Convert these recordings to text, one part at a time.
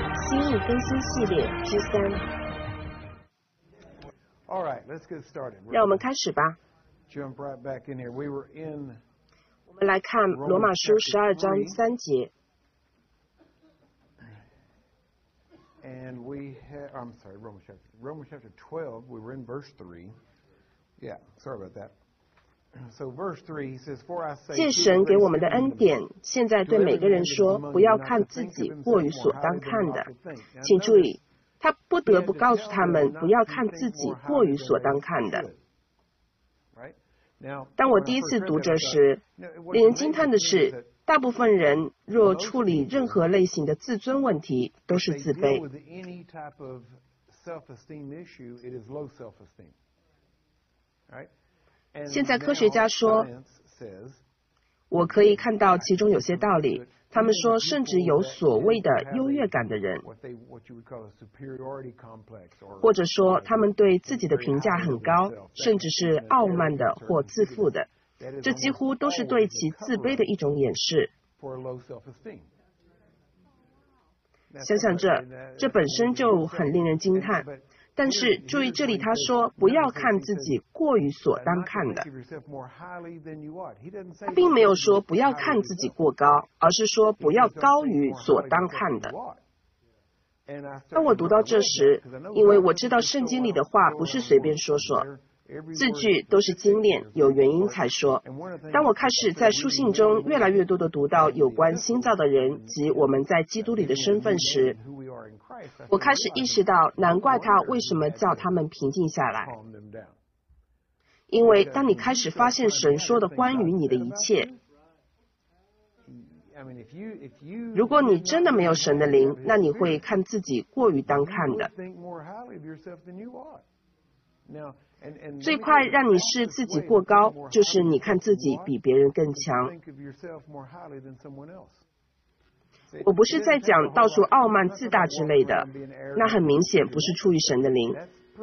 新意更新系列之3。让我们开始吧。我们来看罗马书12章3节。 And I'm sorry, Romans chapter 12, we were in verse 3. Yeah, sorry about that. So verse 3, he says, For I say, 借神给我们的恩典，现在对每个人说，不要看自己过于所当看的。请注意，他不得不告诉他们，不要看自己过于所当看的。当我第一次读这时，令人惊叹的是，大部分人若处理任何类型的自尊问题，都是自卑。现在科学家说，我可以看到其中有些道理。他们说，甚至有所谓的优越感的人，或者说他们对自己的评价很高，甚至是傲慢的或自负的，这几乎都是对其自卑的一种掩饰。想想这本身就很令人惊叹。但是注意这里他说，不要看自己过于所当看的。他并没有说不要看自己过高，而是说不要高于所当看的。当我读到这时，因为我知道圣经里的话不是随便说说，字句都是精炼，有原因才说。当我开始在书信中越来越多地读到有关新造的人及我们在基督里的身份时，我开始意识到，难怪他为什么叫他们平静下来。因为当你开始发现神说的关于你的一切，如果你真的没有神的灵，那你会看自己过于当看的。最快让你视自己过高，就是你看自己比别人更强。我不是在讲到处傲慢自大之类的，那很明显不是出于神的灵。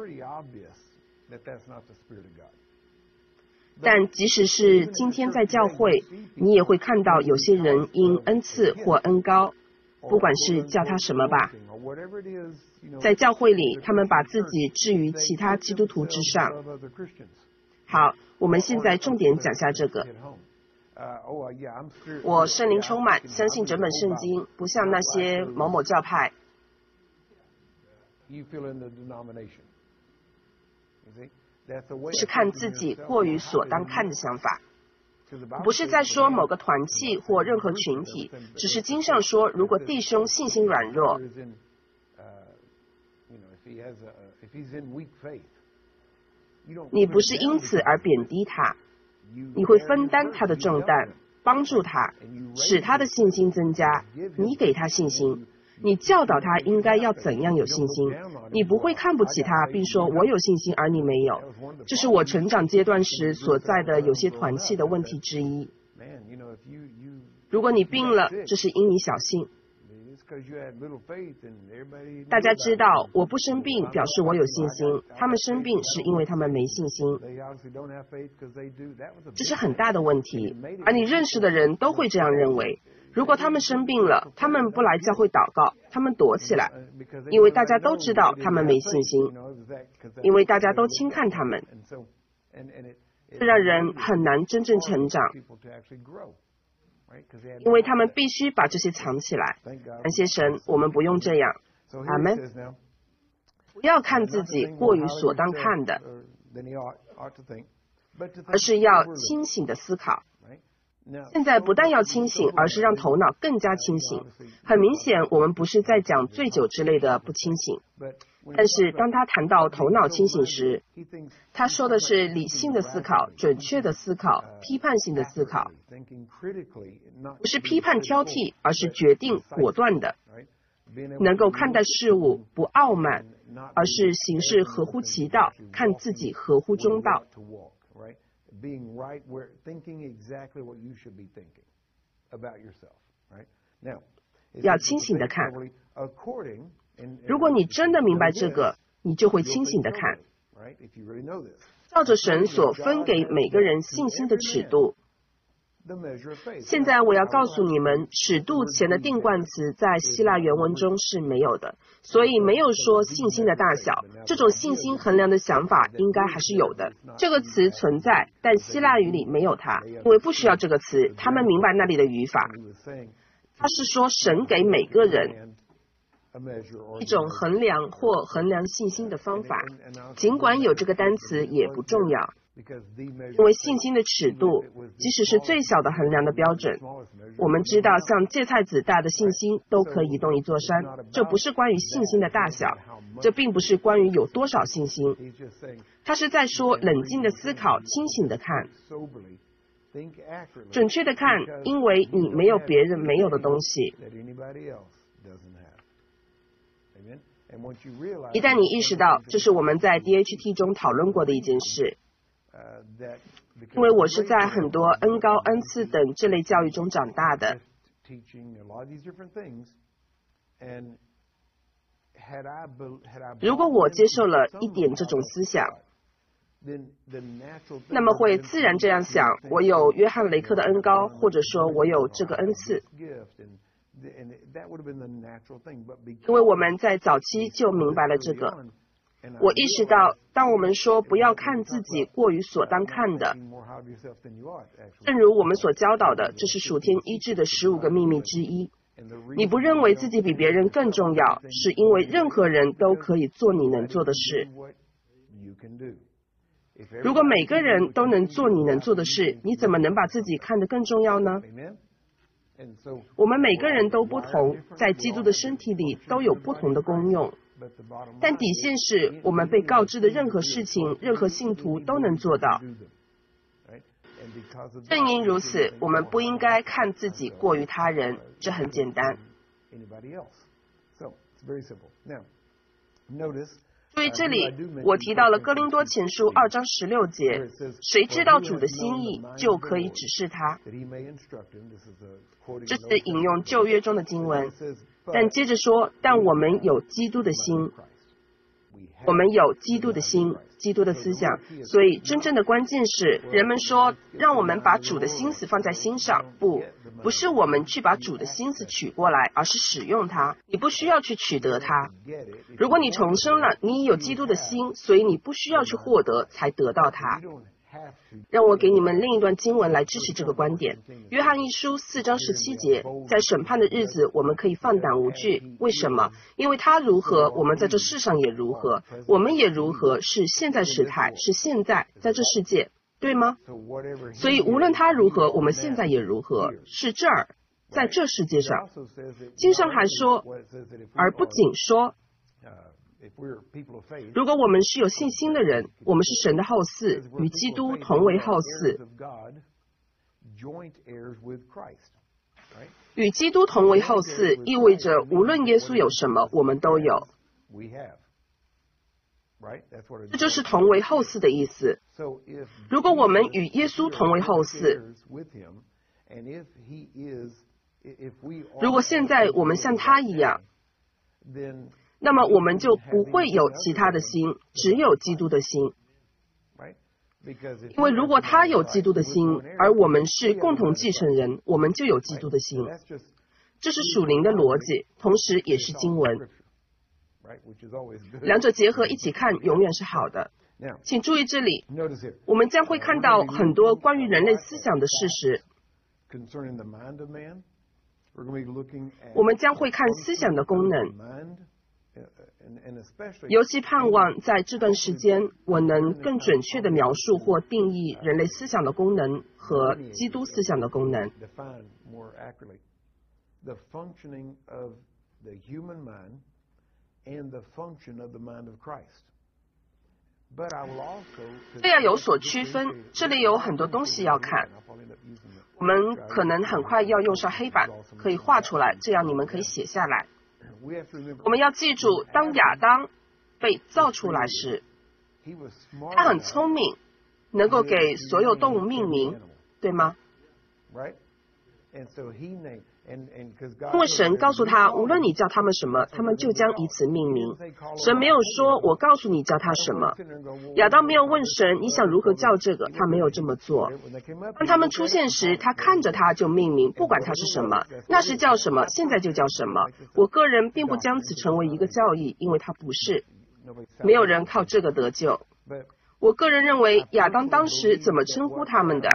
但即使是今天在教会，你也会看到有些人因恩赐或恩高，不管是叫他什么吧，在教会里他们把自己置于其他基督徒之上。好，我们现在重点讲下这个。我圣灵充满，相信整本圣经，不像那些某某教派。是看自己过于所当看的想法。不是在说某个团契或任何群体，只是经上说，如果弟兄信心软弱，你不是因此而贬低他，你会分担他的重担，帮助他，使他的信心增加。你给他信心，你教导他应该要怎样有信心。你不会看不起他，并说我有信心而你没有。这是我成长阶段时所在的有些团契的问题之一。如果你病了，这是因你小信。大家知道，我不生病表示我有信心，他们生病是因为他们没信心。这是很大的问题，而你认识的人都会这样认为。如果他们生病了，他们不来教会祷告，他们躲起来，因为大家都知道他们没信心，因为大家都轻看他们，这让人很难真正成长，因为他们必须把这些藏起来。感谢神，我们不用这样。阿们。不要看自己过于所当看的，而是要清醒的思考。现在不但要清醒，而是让头脑更加清醒。很明显，我们不是在讲醉酒之类的不清醒。但是当他谈到头脑清醒时，他说的是理性的思考、准确的思考、批判性的思考，不是批判挑剔，而是决定果断的，能够看待事物不傲慢，而是行事合乎其道，看自己合乎中道。 Being right where thinking exactly what you should be thinking about yourself, right? Now, 要清醒的看。如果你真的明白这个，你就会清醒的看。照着神所分给每个人信心的尺度， 现在我要告诉你们，尺度前的定冠词在希腊原文中是没有的，所以没有说信心的大小。这种信心衡量的想法应该还是有的。这个词存在，但希腊语里没有它，因为不需要这个词，他们明白那里的语法。他是说神给每个人一种衡量或衡量信心的方法，尽管有这个单词也不重要。因为信心的尺度，即使是最小的衡量的标准，我们知道像芥菜籽大的信心都可以移动一座山，这不是关于信心的大小，这并不是关于有多少信心，他是在说冷静的思考，清醒的看，准确的看，因为你没有别人没有的东西。一旦你意识到，这是我们在 DHT 中讨论过的一件事，因为我是在很多恩高、恩赐等这类教育中长大的。如果我接受了一点这种思想，那么会自然这样想，我有约翰雷克的恩高，或者说我有这个恩赐。因为我们在早期就明白了这个。我意识到，当我们说不要看自己过于所当看的，正如我们所教导的，这是属天医治的15个秘密之一。你不认为自己比别人更重要，是因为任何人都可以做你能做的事。如果每个人都能做你能做的事，你怎么能把自己看得更重要呢？我们每个人都不同，在基督的身体里都有不同的功用。但底线是我们被告知的任何事情，任何信徒都能做到。正因如此，我们不应该看自己过于他人，这很简单。注意这里，我提到了哥林多前书2章16节，谁知道主的心意，就可以指示他。这是引用旧约中的经文，但接着说，但我们有基督的心，我们有基督的心，基督的思想。所以真正的关键是，人们说让我们把主的心思放在心上，不是我们去把主的心思取过来，而是使用它。你不需要去取得它。如果你重生了，你有基督的心，所以你不需要去获得才得到它。让我给你们另一段经文来支持这个观点。约翰一书4章17节，在审判的日子，我们可以放胆无惧。为什么？因为他如何，我们在这世上也如何，我们也如何，是现在时态，是现在，在这世界，对吗？所以无论他如何，我们现在也如何，是这儿，在这世界上。经上还说，而不仅说，如果我们是有信心的人，我们是神的后嗣，与基督同为后嗣。与基督同为后嗣，意味着无论耶稣有什么，我们都有。这就是同为后嗣的意思。如果我们与耶稣同为后嗣，如果现在我们像他一样，那么我们就不会有其他的心，只有基督的心。因为如果他有基督的心，而我们是共同继承人，我们就有基督的心。这是属灵的逻辑，同时也是经文。两者结合一起看，永远是好的。请注意这里，我们将会看到很多关于人类思想的事实。我们将会看思想的功能。尤其盼望在这段时间，我能更准确地描述或定义人类思想的功能和基督思想的功能。这要有所区分，这里有很多东西要看。我们可能很快要用上黑板，可以画出来，这样你们可以写下来。我们要记住，当亚当被造出来时，他很聪明，能够给所有动物命名，对吗？ 因为神告诉他，无论你叫他们什么，他们就将以此命名。神没有说我告诉你叫他什么。亚当没有问神你想如何叫这个，他没有这么做。当他们出现时，他看着他就命名，不管他是什么，那时叫什么，现在就叫什么。我个人并不将此成为一个教义，因为他不是。没有人靠这个得救。我个人认为亚当当时怎么称呼他们的，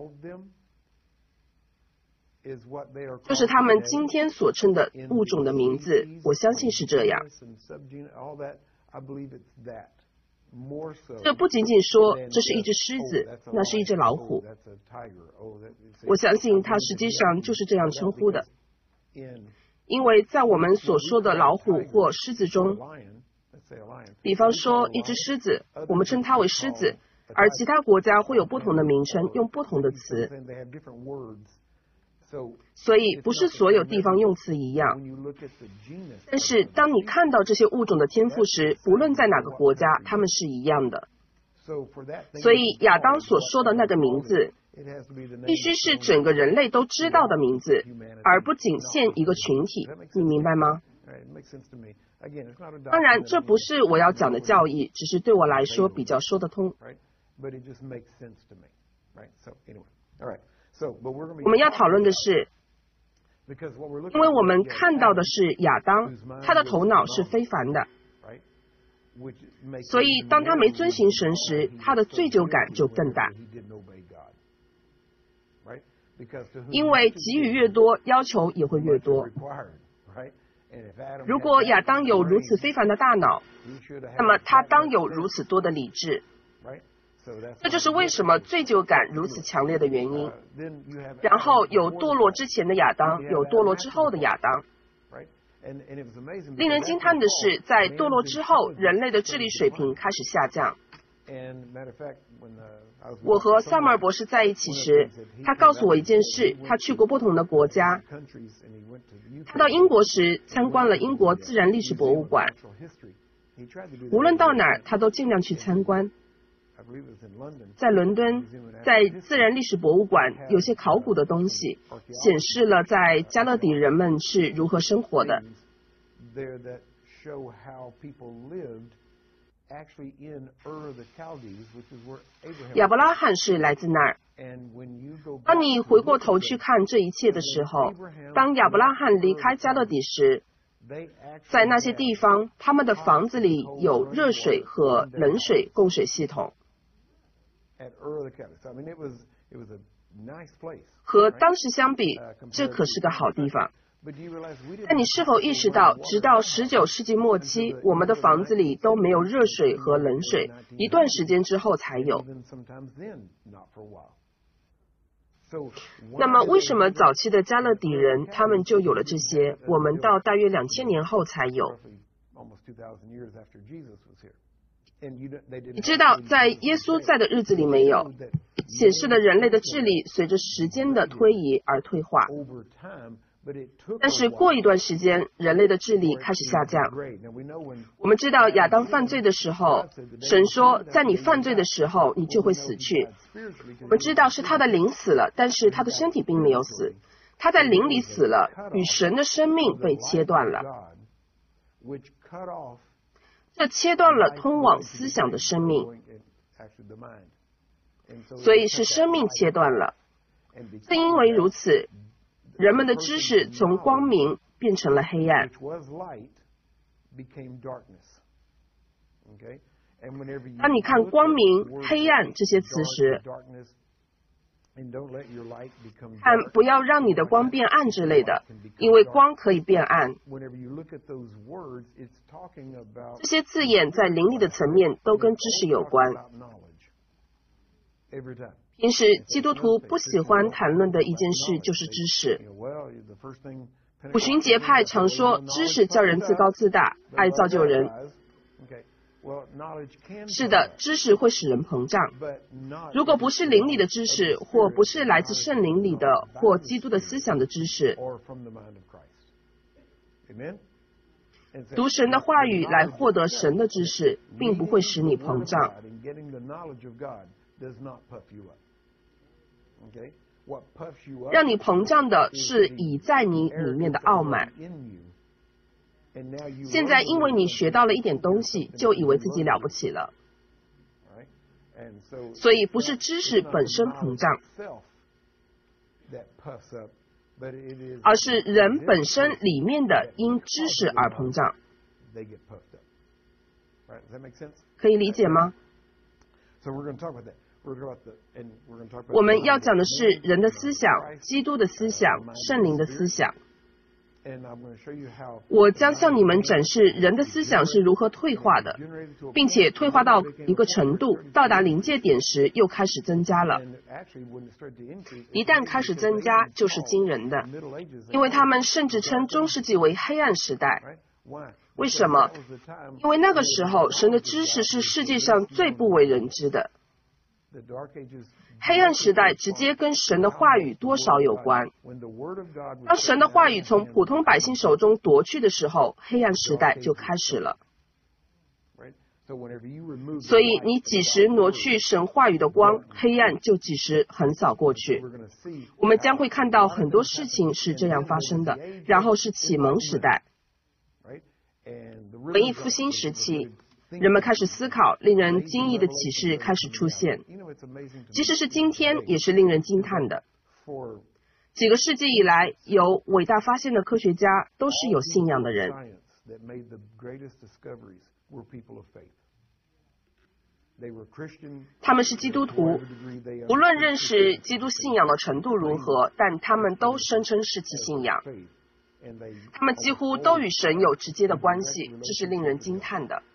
就是他们今天所称的物种的名字，我相信是这样。这不仅仅说这是一只狮子，那是一只老虎，我相信它实际上就是这样称呼的，因为在我们所说的老虎或狮子中，比方说一只狮子，我们称它为狮子，而其他国家会有不同的名称，用不同的词。所以不是所有地方用词一样，但是当你看到这些物种的天赋时，不论在哪个国家，它们是一样的。所以亚当所说的那个名字，必须是整个人类都知道的名字，而不仅限一个群体。你明白吗？当然，这不是我要讲的教义，只是对我来说比较说得通。我们要讨论的是，因为我们看到的是亚当，他的头脑是非凡的，所以当他没遵行神时，他的罪疚感就更大。因为给予越多，要求也会越多。如果亚当有如此非凡的大脑，那么他当有如此多的理智。这就是为什么罪疚感如此强烈的原因。然后有堕落之前的亚当，有堕落之后的亚当。令人惊叹的是，在堕落之后，人类的智力水平开始下降。我和萨默尔博士在一起时，他告诉我一件事，他去过不同的国家。他到英国时参观了英国自然历史博物馆，无论到哪儿，他都尽量去参观。在伦敦，在自然历史博物馆有些考古的东西，显示了在加勒底人们是如何生活的。亚伯拉罕是来自那儿。当你回过头去看这一切的时候，当亚伯拉罕离开加勒底时，在那些地方，他们的房子里有热水和冷水供水系统。和当时相比，这可是个好地方。但你是否意识到，直到19世纪末期，我们的房子里都没有热水和冷水，一段时间之后才有。那么为什么早期的加勒底人他们就有了这些，我们到大约2000年后才有？你知道，在耶稣在的日子里没有，显示了人类的智力随着时间的推移而退化。但是过一段时间，人类的智力开始下降。我们知道亚当犯罪的时候，神说在你犯罪的时候你就会死去。我们知道是他的灵死了，但是他的身体并没有死，他在灵里死了，与神的生命被切断了。这切断了通往思想的生命，所以是生命切断了。正因为如此，人们的知识从光明变成了黑暗。当你看光明、黑暗这些词时，看不要让你的光变暗之类的，因为光可以变暗。这些字眼在灵力的层面都跟知识有关。平时基督徒不喜欢谈论的一件事就是知识。五旬节派常说知识叫人自高自大，爱造就人。是的，知识会使人膨胀。如果不是灵里的知识，或不是来自圣灵里的，或基督的思想的知识，读神的话语来获得神的知识，并不会使你膨胀。 让你膨胀的是已在你里面的傲慢。现在因为你学到了一点东西，就以为自己了不起了。所以不是知识本身膨胀，而是人本身里面的因知识而膨胀。可以理解吗？我们要讲的是人的思想、基督的思想、圣灵的思想。我将向你们展示人的思想是如何退化的，并且退化到一个程度，到达临界点时又开始增加了。一旦开始增加，就是惊人的，因为他们甚至称中世纪为黑暗时代。为什么？因为那个时候，神的知识是世界上最不为人知的。黑暗时代直接跟神的话语多少有关。当神的话语从普通百姓手中夺去的时候，黑暗时代就开始了。所以你几时挪去神话语的光，黑暗就几时横扫过去。我们将会看到很多事情是这样发生的。然后是启蒙时代，文艺复兴时期，人们开始思考，令人惊异的启示开始出现。即使是今天，也是令人惊叹的。几个世纪以来，有伟大发现的科学家都是有信仰的人。他们是基督徒，无论认识基督信仰的程度如何，但他们都声称是其信仰。他们几乎都与神有直接的关系，这是令人惊叹的。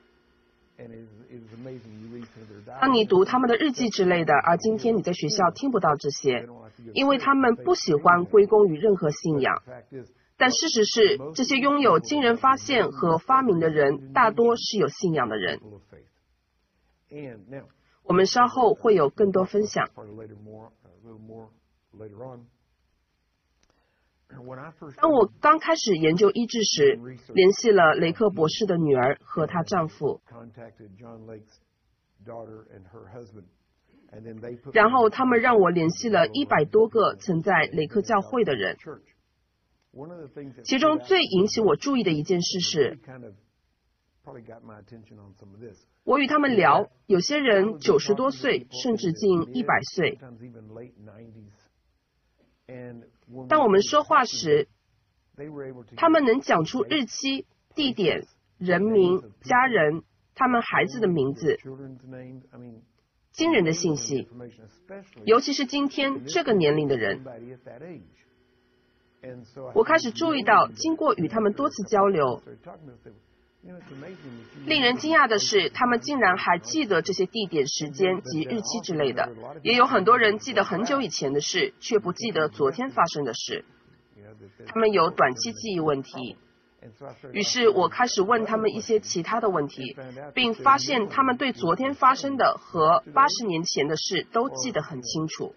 当你读他们的日记之类的，而今天你在学校听不到这些，因为他们不喜欢归功于任何信仰。但事实是，这些拥有惊人发现和发明的人，大多是有信仰的人。我们稍后会有更多分享。当我刚开始研究医治时，联系了雷克博士的女儿和她丈夫，然后他们让我联系了100多个曾在雷克教会的人。其中最引起我注意的一件事是，我与他们聊，有些人90多岁，甚至近100岁。当我们说话时，他们能讲出日期、地点、人名、家人、他们孩子的名字，惊人的信息，尤其是今天这个年龄的人。我开始注意到，经过与他们多次交流，令人惊讶的是，他们竟然还记得这些地点、时间及日期之类的。也有很多人记得很久以前的事，却不记得昨天发生的事。他们有短期记忆问题。于是我开始问他们一些其他的问题，并发现他们对昨天发生的和80年前的事都记得很清楚。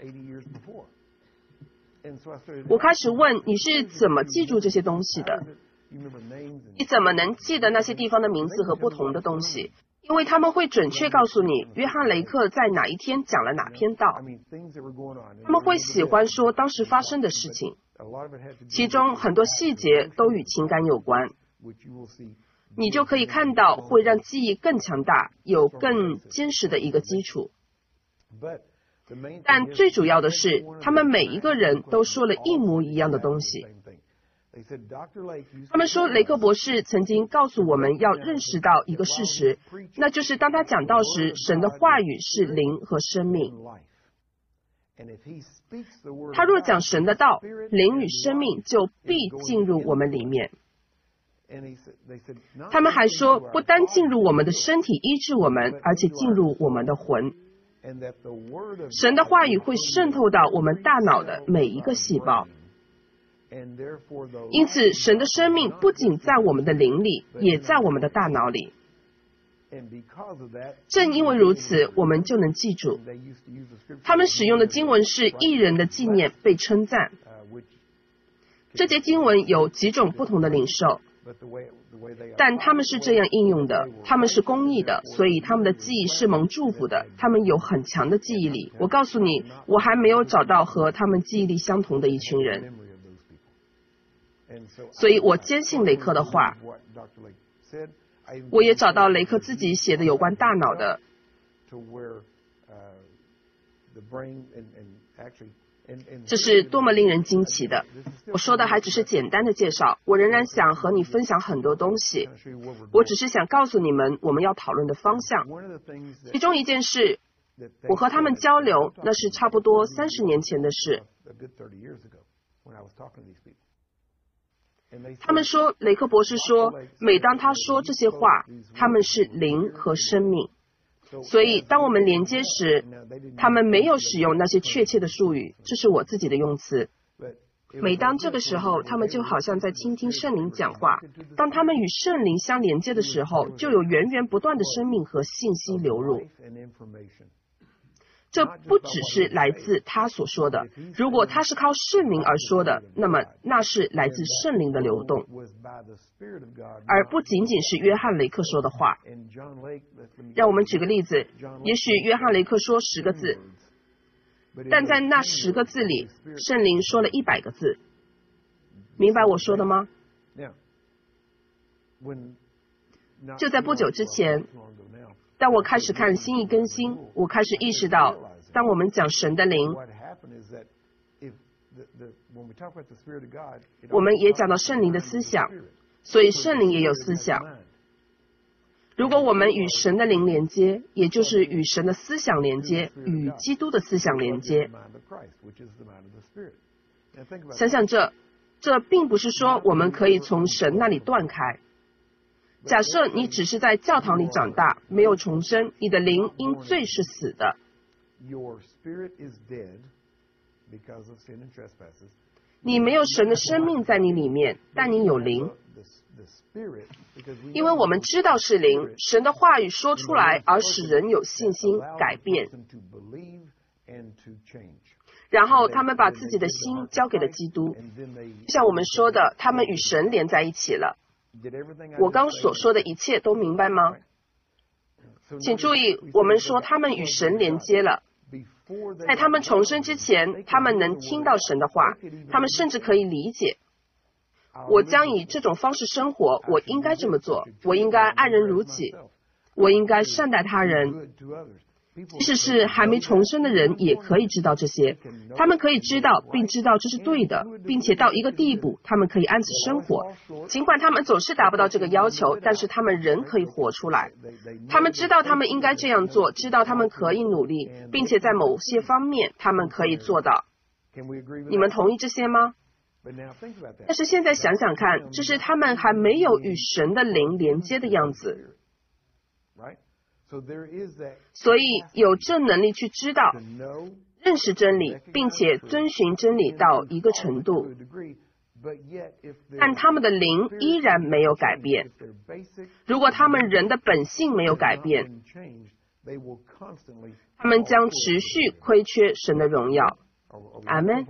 我开始问，你是怎么记住这些东西的？你怎么能记得那些地方的名字和不同的东西？因为他们会准确告诉你，约翰雷克在哪一天讲了哪篇道。他们会喜欢说当时发生的事情，其中很多细节都与情感有关。你就可以看到，会让记忆更强大，有更坚实的一个基础。但最主要的是，他们每一个人都说了一模一样的东西。他们说，雷克博士曾经告诉我们要认识到一个事实，那就是当他讲道时，神的话语是灵和生命。他若讲神的道，灵与生命就必进入我们里面。他们还说，不单进入我们的身体医治我们，而且进入我们的魂。神的话语会渗透到我们大脑的每一个细胞。因此，神的生命不仅在我们的灵里，也在我们的大脑里。正因为如此，我们就能记住。他们使用的经文是义人的纪念被称赞。这节经文有几种不同的领受， 但他们是这样应用的，他们是公义的，所以他们的记忆是蒙祝福的，他们有很强的记忆力。我告诉你，我还没有找到和他们记忆力相同的一群人。所以我坚信雷克的话，我也找到雷克自己写的有关大脑的，这是多么令人惊奇的！我说的还只是简单的介绍，我仍然想和你分享很多东西。我只是想告诉你们我们要讨论的方向。其中一件事，我和他们交流，那是差不多30年前的事。他们说，雷克博士说，每当他说这些话，他们是灵和生命。所以当我们连接时，他们没有使用那些确切的术语，这是我自己的用词。每当这个时候，他们就好像在倾听圣灵讲话。当他们与圣灵相连接的时候，就有源源不断的生命和信息流入。这不只是来自他所说的，如果他是靠圣灵而说的，那么那是来自圣灵的流动，而不仅仅是约翰雷克说的话。让我们举个例子，也许约翰雷克说10个字，但在那10个字里，圣灵说了100个字。明白我说的吗？就在不久之前，当我开始看新一更新，我开始意识到，当我们讲神的灵，我们也讲到圣灵的思想，所以圣灵也有思想。如果我们与神的灵连接，也就是与神的思想连接，与基督的思想连接。想想这并不是说我们可以从神那里断开。假设你只是在教堂里长大，没有重生，你的灵因罪是死的。你没有神的生命在你里面，但你有灵。因为我们知道是灵，神的话语说出来，而使人有信心改变。然后他们把自己的心交给了基督。像我们说的，他们与神连在一起了。我刚所说的一切都明白吗？请注意，我们说他们与神连接了。在他们重生之前，他们能听到神的话，他们甚至可以理解。我将以这种方式生活，我应该这么做，我应该爱人如己，我应该善待他人。即使是还没重生的人也可以知道这些，他们可以知道并知道这是对的，并且到一个地步，他们可以按此生活。尽管他们总是达不到这个要求，但是他们仍可以活出来。他们知道他们应该这样做，知道他们可以努力，并且在某些方面他们可以做到。你们同意这些吗？但是现在想想看，这是他们还没有与神的灵连接的样子。所以有这能力去知道、认识真理，并且遵循真理到一个程度，但他们的灵依然没有改变。如果他们人的本性没有改变，他们将持续亏缺神的荣耀。阿们。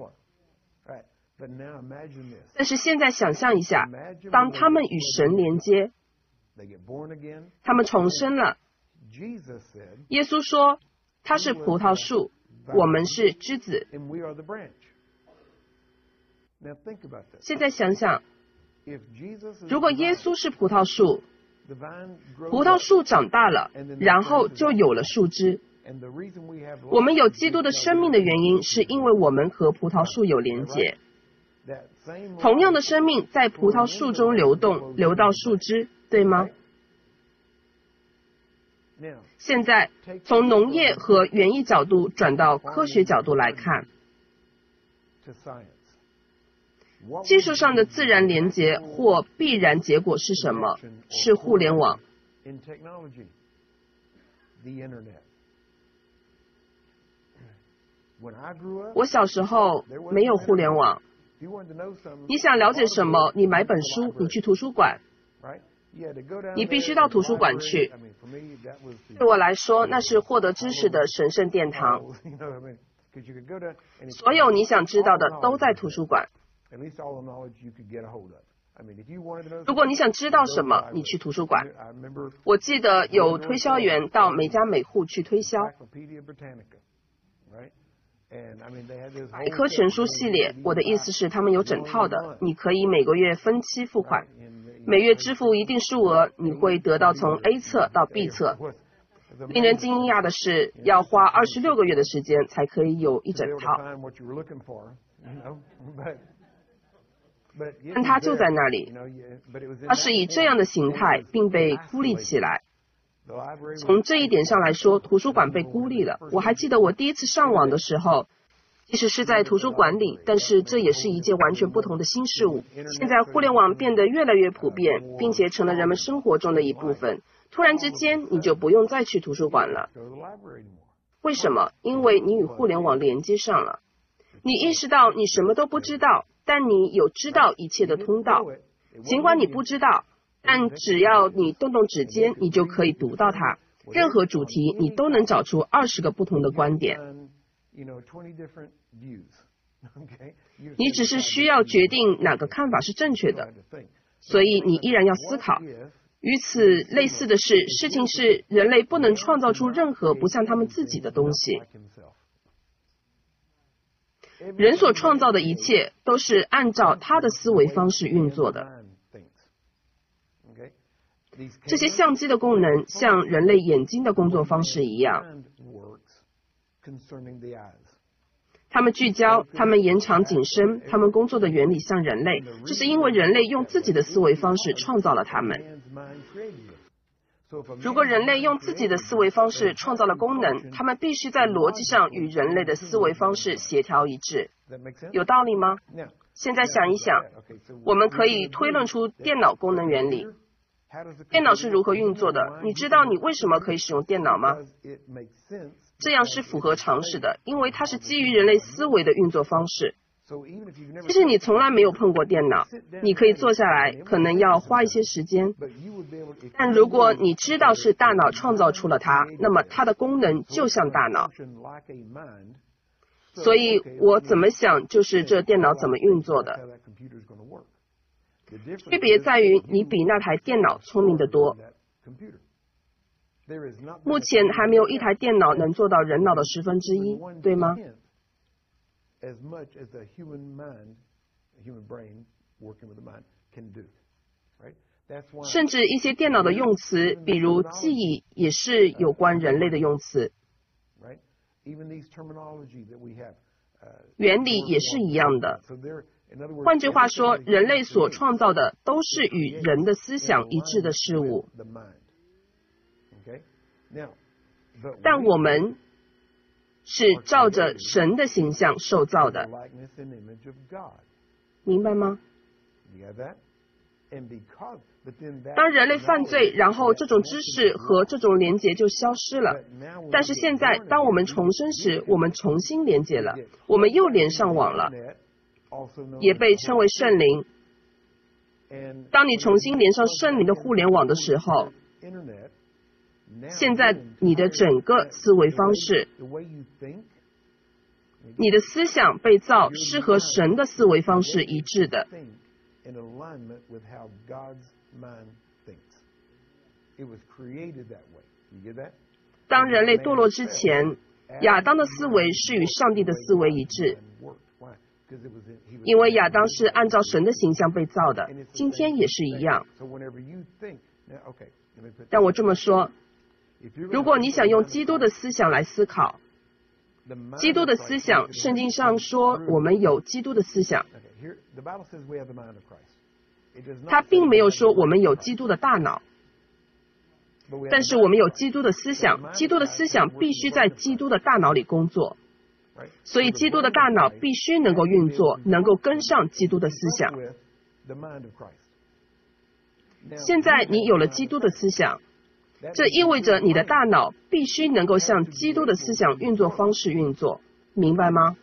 但是现在想象一下，当他们与神连接，他们重生了。耶稣说他是葡萄树，我们是枝子。现在想想，如果耶稣是葡萄树，葡萄树长大了，然后就有了树枝。我们有基督的生命的原因，是因为我们和葡萄树有连结。同样的生命在葡萄树中流动，流到树枝，对吗？现在从农业和园艺角度转到科学角度来看，技术上的自然连结或必然结果是什么？是互联网。我小时候没有互联网。你想了解什么？你买本书，你去图书馆。你必须到图书馆去。对我来说，那是获得知识的神圣殿堂。所有你想知道的都在图书馆。 如果你想知道什么，你去图书馆。我记得有推销员到每家每户去推销。百科全书系列，我的意思是他们有整套的，你可以每个月分期付款，每月支付一定数额，你会得到从 A 册到 B 册。令人惊讶的是，要花26个月的时间才可以有一整套。但它就在那里，它是以这样的形态并被孤立起来。从这一点上来说，图书馆被孤立了。我还记得我第一次上网的时候，即使是在图书馆里，但是这也是一件完全不同的新事物。现在互联网变得越来越普遍，并且成了人们生活中的一部分。突然之间，你就不用再去图书馆了。为什么？因为你与互联网连接上了。你意识到你什么都不知道，但你有知道一切的通道。尽管你不知道，但只要你动动指尖，你就可以读到它。任何主题，你都能找出20个不同的观点。你只是需要决定哪个看法是正确的，所以你依然要思考。与此类似的是，事情是人类不能创造出任何不像他们自己的东西。人所创造的一切都是按照他的思维方式运作的。这些相机的功能像人类眼睛的工作方式一样，它们聚焦，它们延长景深，它们工作的原理像人类，这是因为人类用自己的思维方式创造了它们。如果人类用自己的思维方式创造了功能，它们必须在逻辑上与人类的思维方式协调一致。有道理吗？现在想一想，我们可以推论出电脑功能原理。电脑是如何运作的？你知道你为什么可以使用电脑吗？这样是符合常识的，因为它是基于人类思维的运作方式。即使你从来没有碰过电脑，你可以坐下来，可能要花一些时间。但如果你知道是大脑创造出了它，那么它的功能就像大脑。所以我怎么想，就是这电脑怎么运作的。区别在于你比那台电脑聪明得多。目前还没有一台电脑能做到人脑的1/10，对吗？甚至一些电脑的用词，比如记忆，也是有关人类的用词。原理也是一样的。换句话说，人类所创造的都是与人的思想一致的事物。但我们是照着神的形象受造的，明白吗？当人类犯罪，然后这种知识和这种连结就消失了。但是现在，当我们重生时，我们重新连结了，我们又连上网了，也被称为圣灵。当你重新连上圣灵的互联网的时候，现在你的整个思维方式，你的思想被造是和神的思维方式一致的。当人类堕落之前，亚当的思维是与上帝的思维一致，因为亚当是按照神的形象被造的，今天也是一样。但我这么说，如果你想用基督的思想来思考，基督的思想，圣经上说我们有基督的思想，他并没有说我们有基督的大脑，但是我们有基督的思想，基督的思想必须在基督的大脑里工作，所以基督的大脑必须能够运作，能够跟上基督的思想。现在你有了基督的思想，这意味着你的大脑必须能够像基督的思想运作方式运作，明白吗？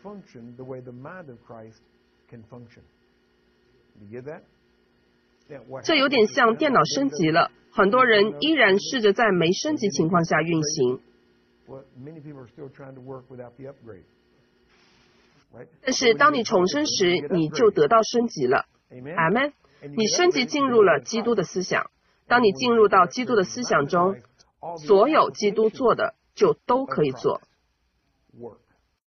这有点像电脑升级了，很多人依然试着在没升级情况下运行。但是当你重生时，你就得到升级了。阿们。 你升级进入了基督的思想。当你进入到基督的思想中，所有基督做的就都可以做。